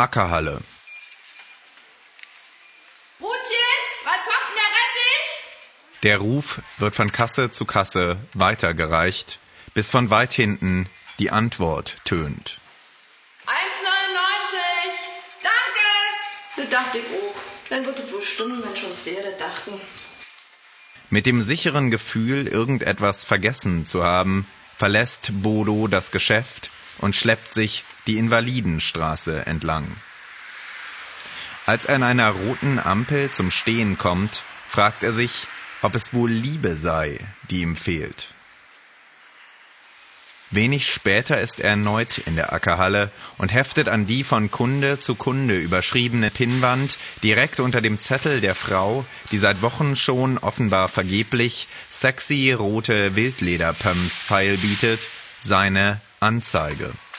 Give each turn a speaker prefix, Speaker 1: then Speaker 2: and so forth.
Speaker 1: Ackerhalle.
Speaker 2: Brutchen, was kommt denn der Rettich?
Speaker 1: Der Ruf wird von Kasse zu Kasse weitergereicht, bis von weit hinten die Antwort tönt.
Speaker 2: 1,99. Danke. Das dachte ich auch. Dann wird es wohl stimmen, wenn schon zwei das dachten.
Speaker 1: Mit dem sicheren Gefühl, irgendetwas vergessen zu haben, verlässt Bodo das Geschäft und schleppt sich die Invalidenstraße entlang. Als er an einer roten Ampel zum Stehen kommt, fragt er sich, ob es wohl Liebe sei, die ihm fehlt. Wenig später ist er erneut in der Ackerhalle und heftet an die von Kunde zu Kunde überschriebene Pinnwand direkt unter dem Zettel der Frau, die seit Wochen schon offenbar vergeblich sexy rote Wildlederpumps feilbietet, seine Anzeige.